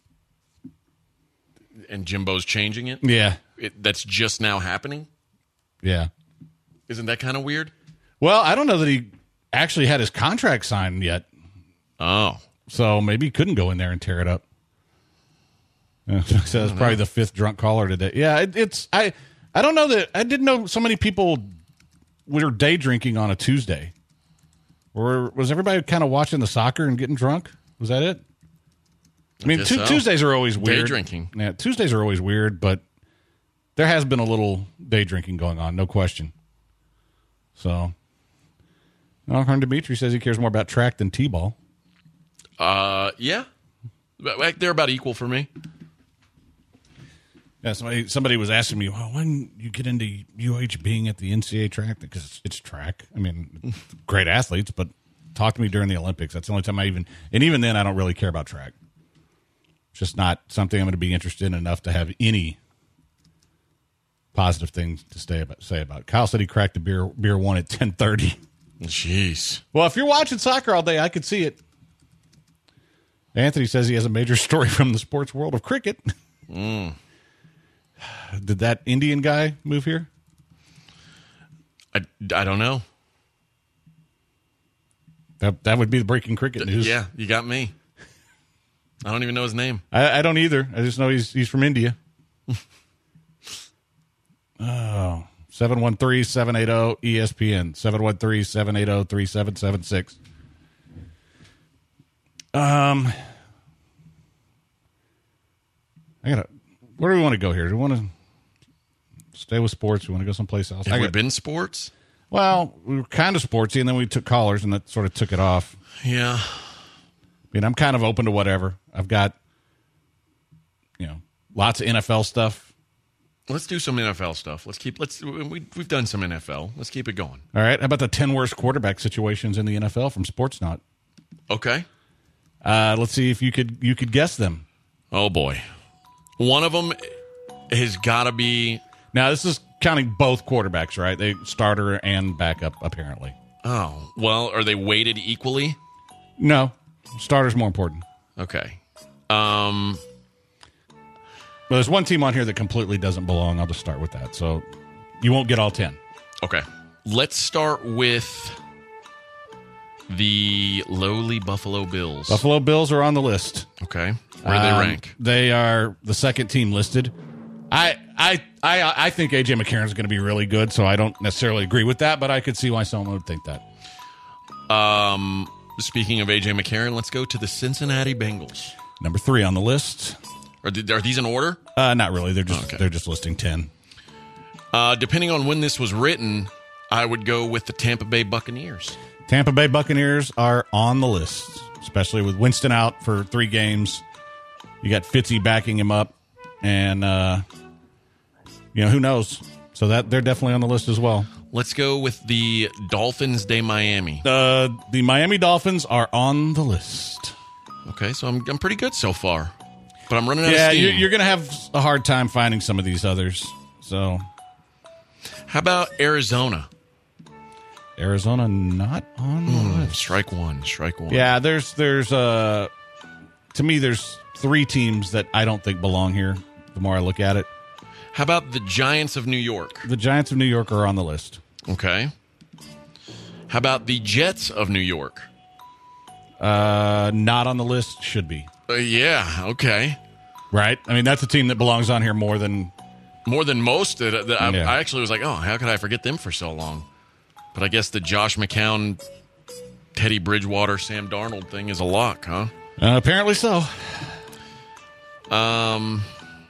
Speaker 4: And Jimbo's changing it?
Speaker 3: Yeah,
Speaker 4: It, that's just now happening?
Speaker 3: yeah.
Speaker 4: Isn't that kind of weird?
Speaker 3: Well, I don't know that he actually had his contract signed yet,
Speaker 4: Oh.
Speaker 3: so maybe he couldn't go in there and tear it up. Yeah, so that's probably the fifth drunk caller today. Yeah, it, it's I. I don't know that I didn't know so many people were day drinking on a Tuesday. Or was everybody kind of watching the soccer and getting drunk? Was that it? I mean,
Speaker 4: guess
Speaker 3: tu-
Speaker 4: so.
Speaker 3: Tuesdays are always
Speaker 4: Day
Speaker 3: weird.
Speaker 4: drinking.
Speaker 3: Yeah, Tuesdays are always weird, but there has been a little day drinking going on, no question. So, Alcorn Dimitri says he cares more about track than T-ball.
Speaker 4: Uh, yeah. But, like, they're about equal for me.
Speaker 3: Yeah, somebody somebody was asking me, well, when you get into U H being at the N C A A track, because it's, it's track. I mean, great athletes, but talk to me during the Olympics. That's the only time I even, and even then, I don't really care about track. It's just not something I'm going to be interested in enough to have any positive things to stay about, say about. Kyle said he cracked the beer beer one at ten thirty.
Speaker 4: Jeez.
Speaker 3: Well, if you're watching soccer all day, I could see it. Anthony says he has a major story from the sports world of cricket.
Speaker 4: Mm.
Speaker 3: Did that Indian guy move here?
Speaker 4: I, I don't know.
Speaker 3: That that would be the breaking cricket news.
Speaker 4: Yeah, you got me. I don't even know his name.
Speaker 3: I, I don't either. I just know he's he's from India. Oh, seven one three, seven eight zero, E S P N. seven one three, seven eight zero, three seven seven six. Um, I gotta. Where do we want to go here? Do we want to stay with sports? Do we want to go someplace else?
Speaker 4: Have
Speaker 3: I
Speaker 4: we
Speaker 3: got,
Speaker 4: been sports?
Speaker 3: Well, we were kind of sportsy, and then we took callers, and that sort of took it off.
Speaker 4: Yeah.
Speaker 3: I mean, I'm kind of open to whatever. I've got, you know, lots of N F L stuff.
Speaker 4: Let's do some N F L stuff. Let's keep. Let's. We, we've done some N F L. Let's keep it going.
Speaker 3: All right. How about the ten worst quarterback situations in the N F L from Sportsnaut?
Speaker 4: Okay.
Speaker 3: Uh, let's see if you could you could guess them.
Speaker 4: Oh boy, one of them has got to be.
Speaker 3: Now this is counting both quarterbacks, right? They starter and backup, apparently.
Speaker 4: Oh well, are they weighted equally?
Speaker 3: No, starter's more important.
Speaker 4: Okay. Um.
Speaker 3: Well, there's one team on here that completely doesn't belong. I'll just start with that. So you won't get all ten.
Speaker 4: Okay. Let's start with the lowly Buffalo Bills.
Speaker 3: Buffalo Bills are on the list.
Speaker 4: Okay. Where do they
Speaker 3: Um,
Speaker 4: rank?
Speaker 3: They are the second team listed. I I I I think A J McCarron is going to be really good, so I don't necessarily agree with that, but I could see why someone would think that.
Speaker 4: Um. Speaking of A J McCarron, let's go to the Cincinnati Bengals.
Speaker 3: Number three on the list.
Speaker 4: Are, th- are these in order?
Speaker 3: Uh, not really. They're just
Speaker 4: Okay.
Speaker 3: they're just listing ten.
Speaker 4: Uh, depending on when this was written, I would go with the Tampa Bay Buccaneers.
Speaker 3: Tampa Bay Buccaneers are on the list, especially with Winston out for three games. You got Fitzy backing him up, and uh, you know who knows. So that they're definitely on the list as well.
Speaker 4: Let's go with the Dolphins de Miami.
Speaker 3: Uh, the Miami Dolphins are on the list.
Speaker 4: Okay, so I'm I'm pretty good so far, but I'm running out
Speaker 3: Yeah,
Speaker 4: of steam.
Speaker 3: you're, you're going to have a hard time finding some of these others. So,
Speaker 4: how about Arizona?
Speaker 3: Arizona not on the
Speaker 4: Mm,
Speaker 3: list.
Speaker 4: strike one, strike one.
Speaker 3: Yeah, there's there's uh to me there's three teams that I don't think belong here. The more I look at it,
Speaker 4: How about the Giants of New York?
Speaker 3: the Giants of New York are on the list.
Speaker 4: Okay. How about the Jets of New York?
Speaker 3: Uh, not on the list. Should be.
Speaker 4: Uh, yeah. Okay.
Speaker 3: Right. I mean, that's a team that belongs on here more than
Speaker 4: More than most. That, that I,
Speaker 3: Yeah.
Speaker 4: I actually was like, oh, how could I forget them for so long? But I guess the Josh McCown, Teddy Bridgewater, Sam Darnold thing is a lock, huh?
Speaker 3: uh, apparently so.
Speaker 4: Um,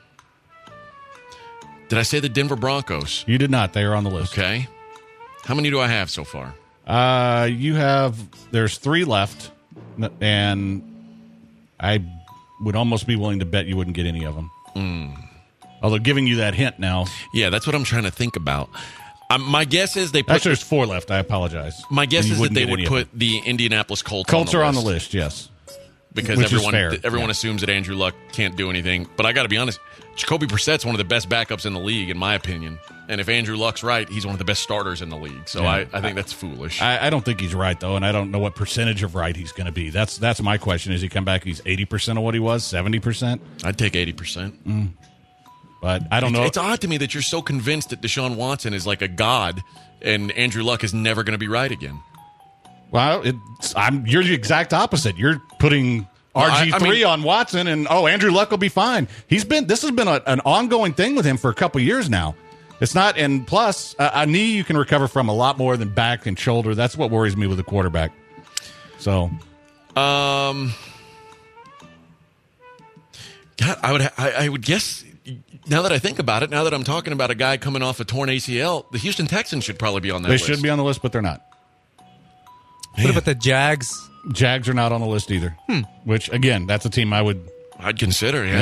Speaker 4: did I say the Denver Broncos?
Speaker 3: You did not. They are on the list.
Speaker 4: Okay. How many do I have so far?
Speaker 3: Uh, you have there's three left, and I would almost be willing to bet you wouldn't get any of them.
Speaker 4: Mm.
Speaker 3: Although giving you that hint now,
Speaker 4: Yeah, that's what I'm trying to think about. Um, my guess is they put.
Speaker 3: actually there's four left. I apologize.
Speaker 4: my guess
Speaker 3: And you
Speaker 4: is that
Speaker 3: wouldn't
Speaker 4: they
Speaker 3: get
Speaker 4: would
Speaker 3: any of
Speaker 4: put
Speaker 3: them.
Speaker 4: the Indianapolis Colts.
Speaker 3: Colts
Speaker 4: on
Speaker 3: are
Speaker 4: the
Speaker 3: on the
Speaker 4: list
Speaker 3: list. Yes,
Speaker 4: because
Speaker 3: which is
Speaker 4: everyone
Speaker 3: fair.
Speaker 4: everyone
Speaker 3: Yeah.
Speaker 4: assumes that Andrew Luck can't do anything. But I got to be honest, Jacoby Brissett's one of the best backups in the league, in my opinion. And if Andrew Luck's right, he's one of the best starters in the league. So
Speaker 3: Yeah.
Speaker 4: I, I think that's foolish.
Speaker 3: I, I don't think he's right though, and I don't know what percentage of right he's going to be. That's that's my question. Is he come back? He's eighty percent of what he was, seventy percent.
Speaker 4: I'd take eighty percent.
Speaker 3: But I don't know.
Speaker 4: It's odd to me that you're so convinced that Deshaun Watson is like a god, and Andrew Luck is never going to be right again.
Speaker 3: Well, it's, I'm you're the exact opposite. You're putting
Speaker 4: Well, I-
Speaker 3: R G
Speaker 4: I
Speaker 3: three
Speaker 4: mean-
Speaker 3: on Watson, and oh, Andrew Luck will be fine. He's been this has been a, an ongoing thing with him for a couple years now. It's not, and plus a, a knee you can recover from a lot more than back and shoulder. That's what worries me with a quarterback. So,
Speaker 4: Um, God, I would ha- I, I would guess. Now that I think about it, now that I'm talking about a guy coming off a torn A C L, the Houston Texans should probably be on that
Speaker 3: they
Speaker 4: list.
Speaker 3: should be on the list, but they're not.
Speaker 5: What about the Jags?
Speaker 3: Jags are not on the list either.
Speaker 4: Hmm.
Speaker 3: Which again, that's a team I would.
Speaker 4: I'd consider, yeah.
Speaker 3: Yeah.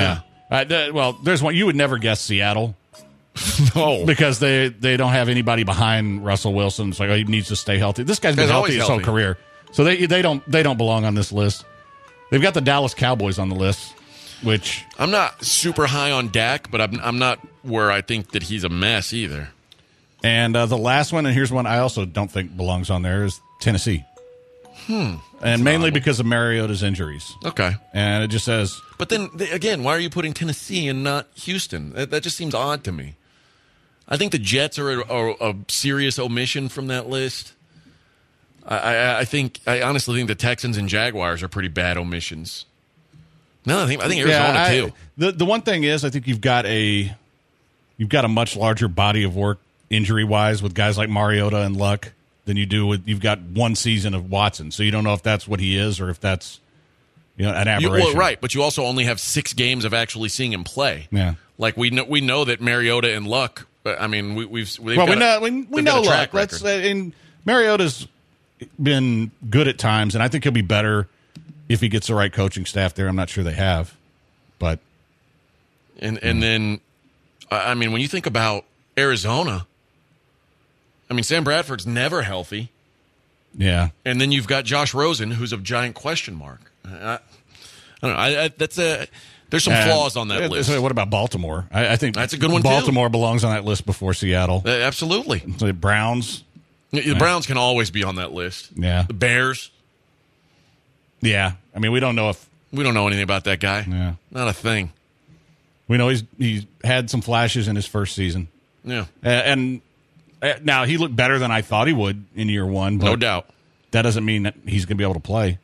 Speaker 3: Uh, th- well, there's one. You would never guess Seattle.
Speaker 4: No.
Speaker 3: Because they, they don't have anybody behind Russell Wilson. It's like, oh, he needs to stay healthy. This guy's been
Speaker 4: He's
Speaker 3: healthy
Speaker 4: always
Speaker 3: his whole
Speaker 4: healthy.
Speaker 3: career. So they they don't they don't belong on this list. They've got the Dallas Cowboys on the list, which
Speaker 4: I'm not super high on Dak, but I'm I'm not where I think that he's a mess either.
Speaker 3: and uh, the last one, and here's one I also don't think belongs on there, is Tennessee.
Speaker 4: Hmm.
Speaker 3: And mainly because of Mariota's injuries.
Speaker 4: Okay.
Speaker 3: And it just says,
Speaker 4: But then th- again, why are you putting Tennessee and not Houston? That, that just seems odd to me. I think the Jets are a, a, a serious omission from that list. I, I, I think I honestly think the Texans and Jaguars are pretty bad omissions. No, I think I think Arizona
Speaker 3: yeah, I-
Speaker 4: too.
Speaker 3: The the one thing is, I think you've got a you've got a much larger body of work injury wise with guys like Mariota and Luck than you do with you've got one season of Watson, so you don't know if that's what he is or if that's you know an
Speaker 4: You,
Speaker 3: aberration.
Speaker 4: well, right, but you also only have six games of actually seeing him play.
Speaker 3: Yeah.
Speaker 4: Like we know, we know that Mariota and Luck. I mean, we, we've they've
Speaker 3: well,
Speaker 4: got
Speaker 3: we
Speaker 4: a-
Speaker 3: know we, we
Speaker 4: they've
Speaker 3: know
Speaker 4: got a track
Speaker 3: Luck. Let's
Speaker 4: record.
Speaker 3: uh, and Mariota's been good at times, and I think he'll be better if he gets the right coaching staff there. I'm not sure they have, but
Speaker 4: And and then, I I mean, when you think about Arizona, I mean, Sam Bradford's never healthy,
Speaker 3: yeah,
Speaker 4: and then you've got Josh Rosen, who's a giant question mark. I, I don't know. I, I, that's a there's some
Speaker 3: And-
Speaker 4: flaws on that
Speaker 3: uh,
Speaker 4: list.
Speaker 3: so what about Baltimore? I, I think
Speaker 4: That's a good one, too.
Speaker 3: Baltimore belongs on that list before Seattle.
Speaker 4: Uh, absolutely,
Speaker 3: So the Browns,
Speaker 4: the Browns can always be on that list.
Speaker 3: yeah,
Speaker 4: The Bears,
Speaker 3: yeah. I mean, we don't know if
Speaker 4: we don't know anything about that guy.
Speaker 3: yeah.
Speaker 4: Not a thing.
Speaker 3: We know he's he's had some flashes in his first season,
Speaker 4: Yeah,
Speaker 3: uh, and uh, now he looked better than I thought he would in year one. But
Speaker 4: no doubt.
Speaker 3: that doesn't mean that he's going to be able to play.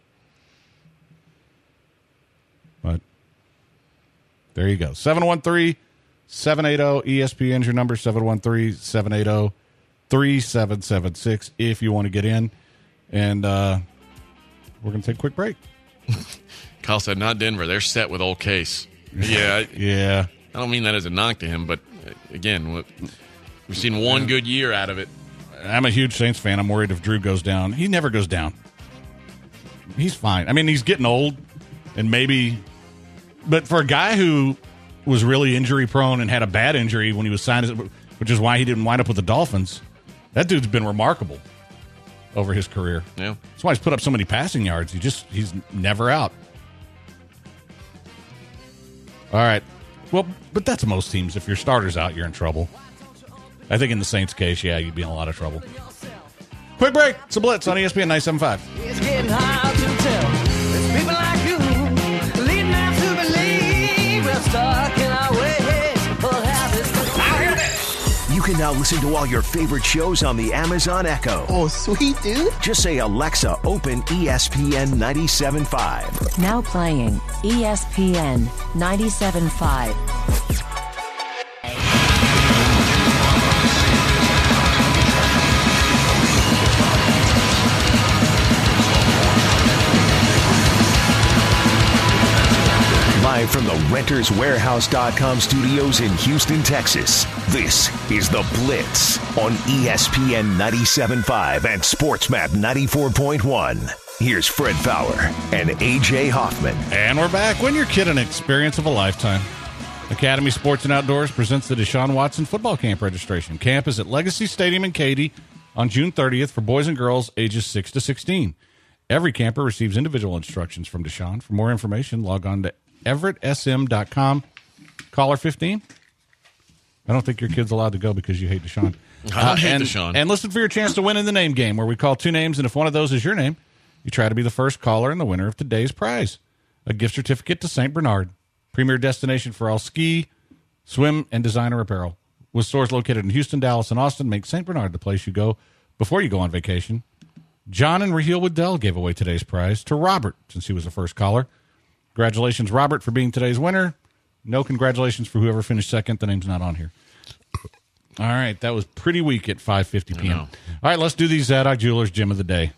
Speaker 3: But there you go. seven one three, seven eight zero, E S P N is your number, seven one three, seven eight zero, three seven seven six if you want to get in. And uh, we're going to take a quick break.
Speaker 4: Kyle said, "Not Denver. They're set with old Case." Yeah, I,
Speaker 3: Yeah.
Speaker 4: I don't mean that as a knock to him, but uh, again, what- we've seen one good year out of it.
Speaker 3: I'm a huge Saints fan. I'm worried if Drew goes down. He never goes down. He's fine. I mean, he's getting old, and maybe, but for a guy who was really injury prone and had a bad injury when he was signed, which is why he didn't wind up with the Dolphins, that dude's been remarkable over his career.
Speaker 4: Yeah.
Speaker 3: That's why he's put up so many passing yards. He just he's never out. All right. Well, but that's most teams. If your starter's out, you're in trouble. I think in the Saints' case, yeah, you'd be in a lot of trouble. Quick break. It's a Blitz on E S P N ninety-seven point five.
Speaker 6: It's getting hard to tell. There's people like you leading us to believe we're stuck in our ways. We'll have this. Now hear this.
Speaker 1: You can now listen to all your favorite shows on the Amazon Echo.
Speaker 12: Oh, sweet, dude.
Speaker 1: Just say, Alexa, open E S P N ninety-seven point five.
Speaker 13: Now playing E S P N ninety-seven point five.
Speaker 1: Live from the Renters Warehouse dot com studios in Houston, Texas, this is The Blitz on E S P N ninety-seven point five and SportsMap ninety-four point one. Here's Fred Fowler and A J Hoffman.
Speaker 3: And we're back. When your kid an experience of a lifetime. Academy Sports and Outdoors presents the Deshaun Watson Football Camp registration. Camp is at Legacy Stadium in Katy on June thirtieth for boys and girls ages six to sixteen. Every camper receives individual instructions from Deshaun. For more information, log on to everett s m dot com. Caller fifteen. I don't think your kid's allowed to go because you hate Deshaun.
Speaker 4: I hate
Speaker 3: and,
Speaker 4: Deshaun.
Speaker 3: And listen for your chance to win in the name game, where we call two names, and if one of those is your name, you try to be the first caller and the winner of today's prize. A gift certificate to Saint Bernard, premier destination for all ski, swim, and designer apparel. With stores located in Houston, Dallas, and Austin, make Saint Bernard the place you go before you go on vacation. John and Raheel Waddell gave away today's prize to Robert, since he was the first caller. Congratulations, Robert, for being today's winner. No congratulations for whoever finished second. The name's not on here. All right, that was pretty weak at five fifty p.m. All right, let's do the Zadok Jewelers Gym of the Day.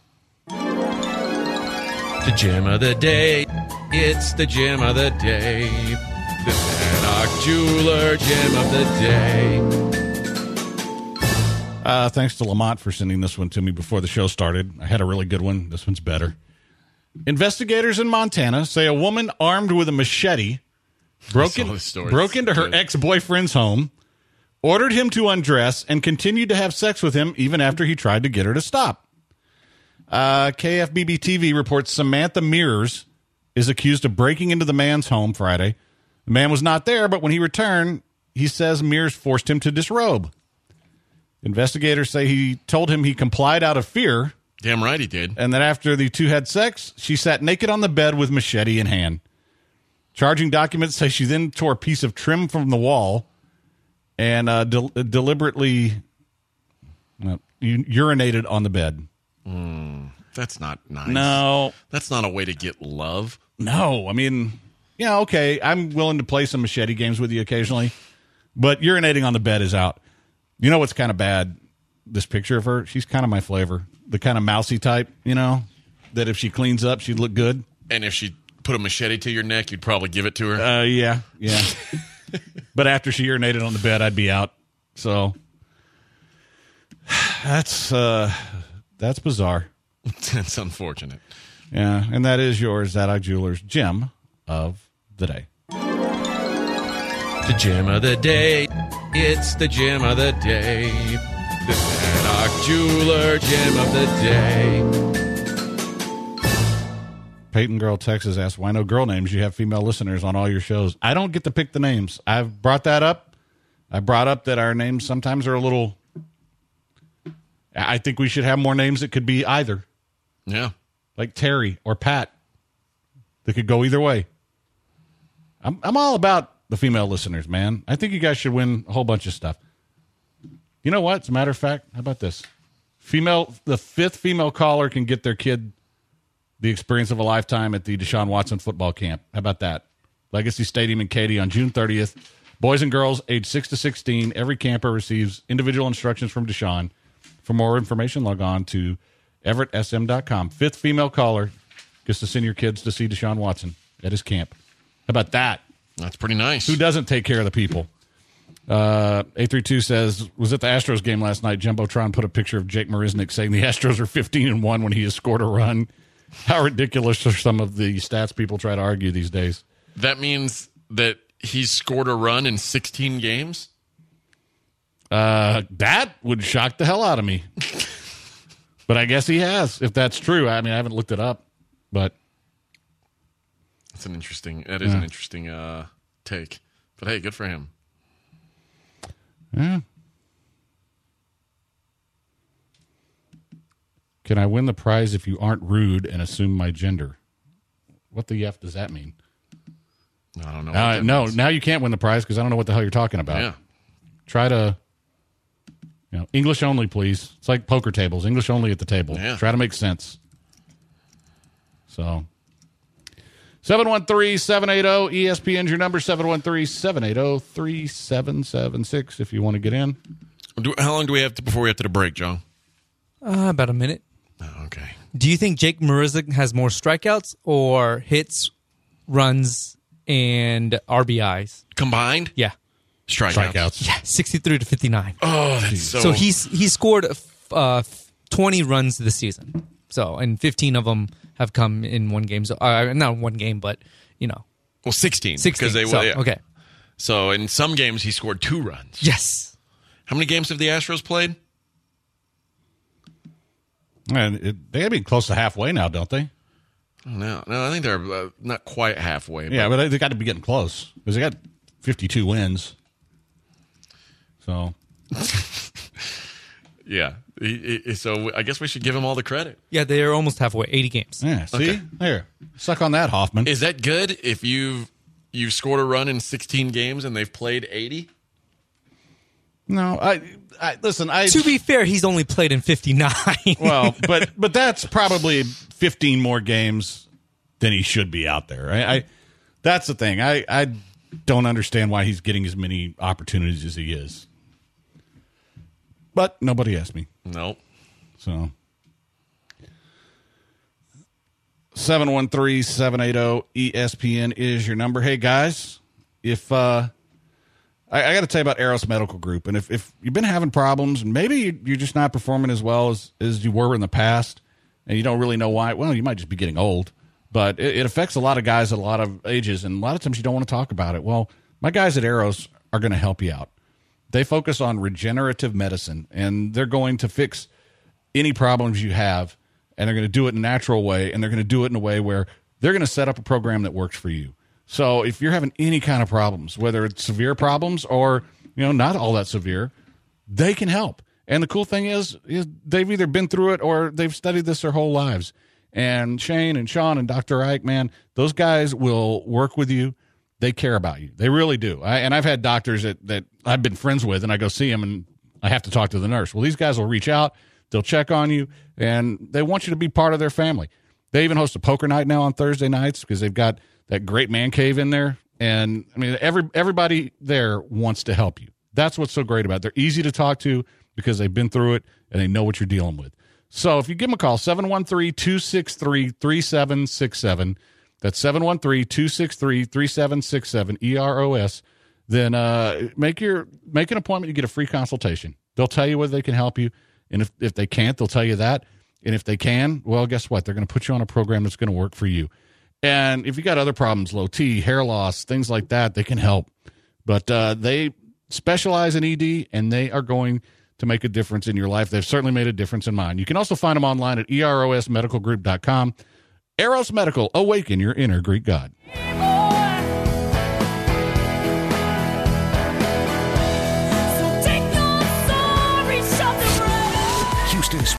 Speaker 4: The gem of the day. It's the gem of the day. The Zadok Jeweler gem of the day.
Speaker 3: Uh, thanks to Lamont for sending this one to me before the show started. I had a really good one. This one's better. Investigators in Montana say a woman armed with a machete broke,
Speaker 4: I
Speaker 3: in,
Speaker 4: saw this story.
Speaker 3: broke into her
Speaker 4: Good.
Speaker 3: ex-boyfriend's home, ordered him to undress, and continued to have sex with him even after he tried to get her to stop. Uh, K F B B T V reports Samantha Mears is accused of breaking into the man's home Friday. The man was not there, but when he returned, he says Mears forced him to disrobe. Investigators say he told him he complied out of fear.
Speaker 4: Damn right he did.
Speaker 3: And that after the two had sex, she sat naked on the bed with machete in hand. Charging documents say she then tore a piece of trim from the wall and uh, de- deliberately uh, urinated on the bed.
Speaker 4: Mm, that's not nice.
Speaker 3: No.
Speaker 4: That's not a way to get love.
Speaker 3: No. I mean, yeah, okay. I'm willing to play some machete games with you occasionally, but urinating on the bed is out. You know what's kind of bad? This picture of her, she's kind of my flavor. The kind of mousy type, you know, that if she cleans up, she'd look good.
Speaker 4: And if she put a machete to your neck, you'd probably give it to her.
Speaker 3: Uh, yeah, yeah. But after she urinated on the bed, I'd be out. So that's uh, that's bizarre.
Speaker 4: That's unfortunate.
Speaker 3: Yeah, and that is yours, Zadok Jewelers gem of the day.
Speaker 4: The gem of the day. It's the gem of the day. The Zadok Jeweler gem of the day.
Speaker 3: Peyton Girl, Texas asks, why no girl names? You have female listeners on all your shows. I don't get to pick the names. I've brought that up. I brought up that our names sometimes are a little... I think we should have more names that could be either.
Speaker 4: Yeah.
Speaker 3: Like Terry or Pat. That could go either way. I'm I'm all about the female listeners, man. I think you guys should win a whole bunch of stuff. You know what? As a matter of fact, how about this? Female, the fifth female caller can get their kid the experience of a lifetime at the Deshaun Watson football camp. How about that? Legacy Stadium in Katy on June thirtieth. Boys and girls age six to sixteen. Every camper receives individual instructions from Deshaun. For more information, log on to everett s m dot com. Fifth female caller gets to send your kids to see Deshaun Watson at his camp. How about that?
Speaker 4: That's pretty nice.
Speaker 3: Who doesn't take care of the people? Uh, eight three two says, was at the Astros game last night. Jumbotron put a picture of Jake Marisnick saying the Astros are fifteen and one when he has scored a run. How ridiculous are some of the stats people try to argue these days?
Speaker 4: That means that he's scored a run in sixteen games?
Speaker 3: Uh, that would shock the hell out of me. But I guess he has, if that's true. I mean, I haven't looked it up, but
Speaker 4: that's an interesting. That is
Speaker 3: yeah.
Speaker 4: an interesting uh, take. But hey, good for him.
Speaker 3: Yeah. Can I win the prize if you aren't rude and assume my gender? What the F does that mean?
Speaker 4: I don't know.
Speaker 3: Uh,
Speaker 4: what that
Speaker 3: no,
Speaker 4: means.
Speaker 3: now you can't win the prize because I don't know what the hell you're talking about.
Speaker 4: Yeah.
Speaker 3: Try to, you know, English only, please. It's like poker tables. English only at the table.
Speaker 4: Yeah.
Speaker 3: Try to make sense. So, seven one three, seven eight zero, E S P N's your number, seven one three, seven eight zero, three seven seven six if you want to get in.
Speaker 4: Do, how long do we have to, before we have to the break, John?
Speaker 5: Uh, about a minute.
Speaker 4: Oh, okay.
Speaker 5: Do you think Jake Marisnick has more strikeouts or hits, runs, and R B Is?
Speaker 4: Combined?
Speaker 5: Yeah.
Speaker 4: Strikeouts.
Speaker 3: Strikeouts.
Speaker 5: Yeah, sixty-three to fifty-nine.
Speaker 4: Oh, that's so...
Speaker 5: So he's he scored uh, twenty runs this season. So, and fifteen of them have come in one game. So, uh, not one game, but, you know.
Speaker 4: Well, sixteen.
Speaker 5: sixteen.
Speaker 4: Because they,
Speaker 5: so,
Speaker 4: yeah.
Speaker 5: Okay.
Speaker 4: So, in some games, he scored two runs.
Speaker 5: Yes.
Speaker 4: How many games have the Astros played?
Speaker 3: And it, they got to be close to halfway now, don't they?
Speaker 4: No, no, I think they're uh, not quite halfway.
Speaker 3: Yeah, but they got to be getting close because they got fifty-two wins. So,
Speaker 4: yeah. He, he, so I guess we should give him all the credit.
Speaker 5: Yeah, they're almost halfway, eighty games.
Speaker 3: yeah, see?
Speaker 4: Okay.
Speaker 3: There. Suck on that, Hoffman.
Speaker 4: Is that good if you've you've scored a run in sixteen games and they've played eighty?
Speaker 3: No, I, I listen, I
Speaker 5: To be fair, he's only played in fifty-nine.
Speaker 3: well, but but that's probably fifteen more games than he should be out there. I, I that's the thing. I, I don't understand why he's getting as many opportunities as he is. But nobody asked me.
Speaker 4: Nope.
Speaker 3: So seven one three, seven eight zero E S P N is your number. Hey guys, if uh I, I got to tell you about Eros Medical Group, and if, if you've been having problems, and maybe you're just not performing as well as, as you were in the past, and you don't really know why, well, you might just be getting old. but it, it affects a lot of guys at a lot of ages, and a lot of times you don't want to talk about it. Well, my guys at Arrows are going to help you out. They focus on regenerative medicine, and they're going to fix any problems you have, and they're going to do it in a natural way, and they're going to do it in a way where they're going to set up a program that works for you. So if you're having any kind of problems, whether it's severe problems or, you know, not all that severe, they can help. And the cool thing is, is they've either been through it or they've studied this their whole lives. And Shane and Sean and Doctor Ike, man, those guys will work with you. They care about you. They really do. I, and I've had doctors that, that I've been friends with, and I go see them, and I have to talk to the nurse. Well, these guys will reach out. They'll check on you, and they want you to be part of their family. They even host a poker night now on Thursday nights because they've got that great man cave in there. And, I mean, every everybody there wants to help you. That's what's so great about it. They're easy to talk to because they've been through it, and they know what you're dealing with. So if you give them a call, seven one three, two six three, three seven six seven, that's seven one three, two six three, three seven six seven, E R O S, then uh, make your make an appointment. You get a free consultation. They'll tell you whether they can help you, and if, if they can't, they'll tell you that. And if they can, well, guess what? They're going to put you on a program that's going to work for you. And if you got other problems, low T, hair loss, things like that, they can help. But uh, they specialize in E D, and they are going to make a difference in your life. They've certainly made a difference in mine. You can also find them online at E R O S medical group dot com. Eros Medical, awaken your inner Greek God.